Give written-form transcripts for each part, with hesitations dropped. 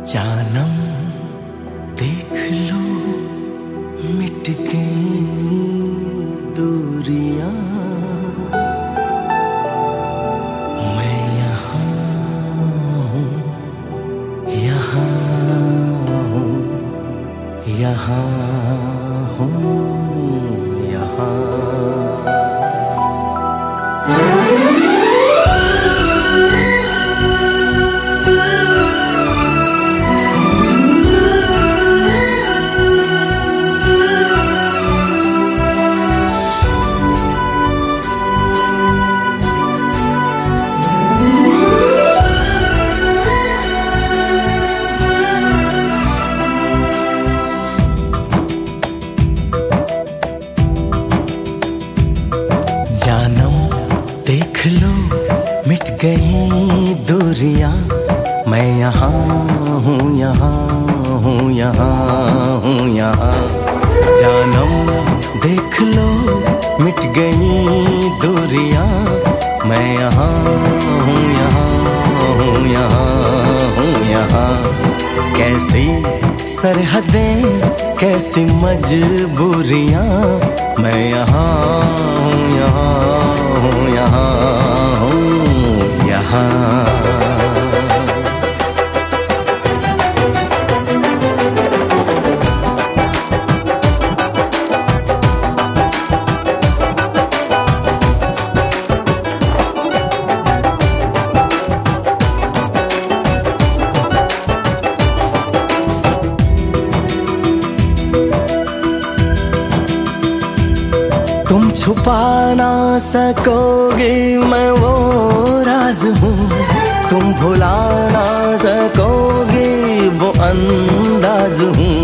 जानम देख लो मिट गई दूरियां, मैं यहाँ हूँ, यहाँ हूँ, यहाँ हूँ, यहाँ। जानम देख लो मिट गई दूरियां, मैं यहाँ हूँ, यहाँ हूँ, यहाँ हूँ, यहाँ। जानम देख लो मिट गई दूरियां, मैं यहाँ हूँ, यहाँ हूँ, यहाँ हूँ, यहाँ। कैसी सरहदें कैसी मजबूरियां, मैं यहाँ हूँ, यहाँ हूँ, यहाँ हूँ, यहाँ। तुम छुपा ना सकोगे मैं वो राज हूँ, तुम भुला ना सकोगे वो अंदाज हूँ।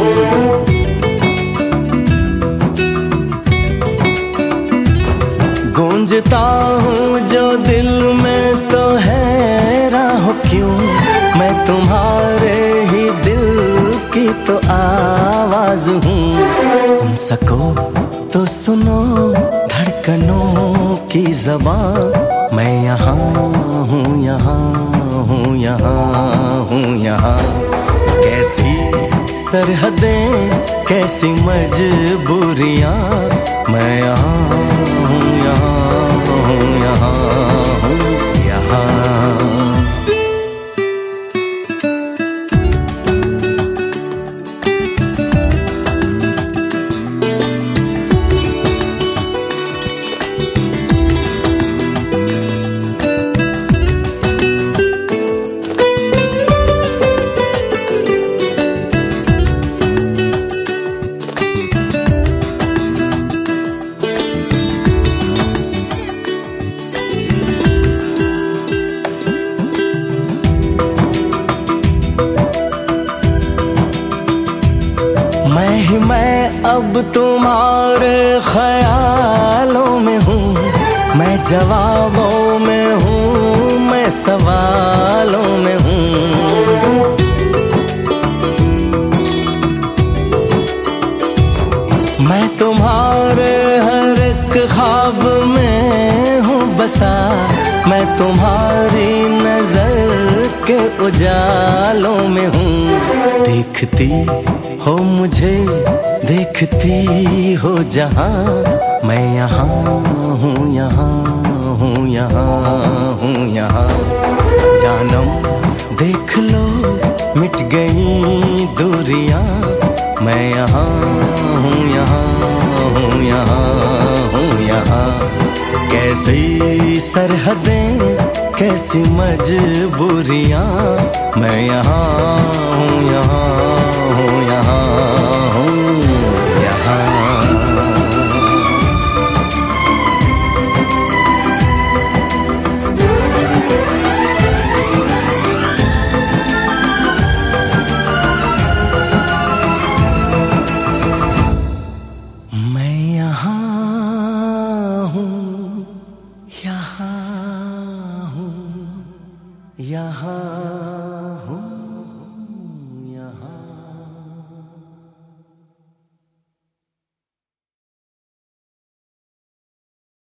गूंजता हूँ जो दिल में तो हैरान हो क्यों, मैं तुम्हारे ही दिल की तो आवाज हूँ। सुन सको तो सुनो धड़कनों की ज़बान, मैं यहाँ हूँ, यहाँ हूँ, यहाँ हूँ, यहाँ। कैसी सरहदें कैसी मजबूरियां, मैं यहाँ हूँ, यहाँ हूँ, यहाँ हूँ, यहाँ। मैं अब तुम्हारे ख्यालों में हूँ, मैं जवाबों में हूँ, मैं सवालों में हूँ। मैं तुम्हारे हर एक ख्वाब में हूँ बसा, मैं तुम्हारी नजर के उजालों में हूँ। देखती हो मुझे देखती हो जहाँ, मैं यहाँ हूँ, यहाँ हूँ, यहाँ हूँ, यहाँ। जानम देख लो मिट गई दूरियां, मैं यहाँ हूँ, यहाँ हूँ, यहाँ हूँ, यहाँ। कैसी सरहदें कैसी मजबूरियां, मैं यहाँ हूँ, यहाँ हूँ,